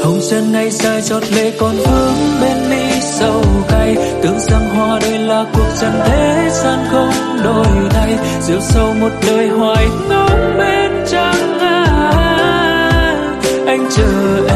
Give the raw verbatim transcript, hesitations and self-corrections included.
hồng trần ngày dài giọt lệ còn vương bên mi sầu cay, tưởng rằng hoa đây là cuộc trần thế gian không đổi thay, rượu sâu một đời hoài ngóng bên trăng. À, anh chờ